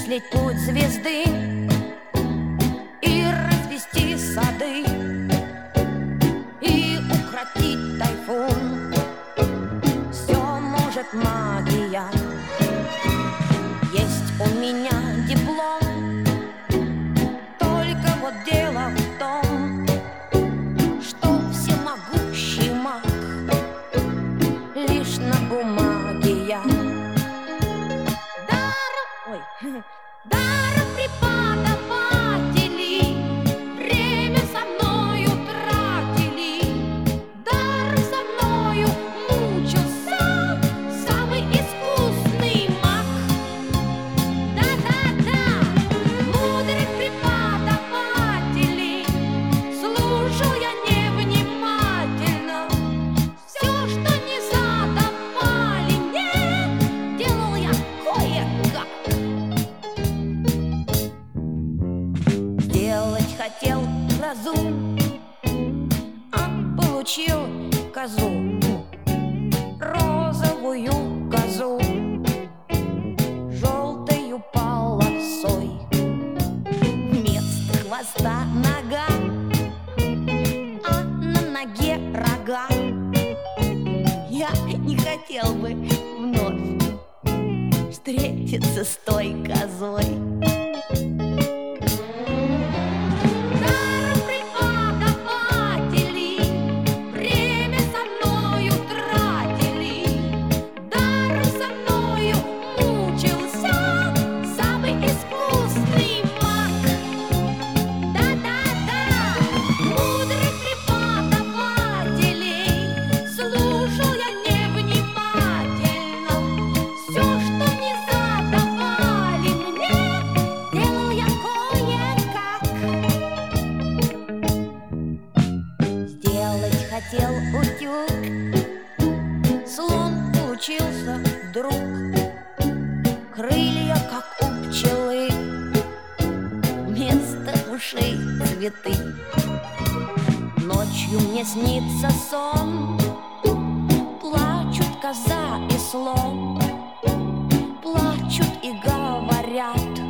осмыслить путь звезды и развести сады, и укротить тайфун. Все может магия. Есть у меня диплом, только вот дело в том, что всемогущий маг лишь на бумаге я. Даром преподаватели время со мною тратили, даром со мною мучился самый искусный маг. Да-да-да, мудрых преподавателей слушал я невнимательно. Все, что не задавали мне, делал я кое-как. Сделать хотел грозу, а получил козу, розовую козу, желтою полосой. Вместо хвоста нога, а на ноге рога. Я не хотел бы вновь встретиться с той козой. Даром преподаватели время со мною тратили, даром со мною мучился самый искусный маг. Да-да-да, мудрых преподавателей слушал я невнимательно. Все, что не задавали мне, делал я кое-как. Сделать хотел утюг, слон получился вдруг. Крылья, как у пчелы, вместо ушей цветы. Ночью мне снится сон, плачут коза и слон, плачут и говорят: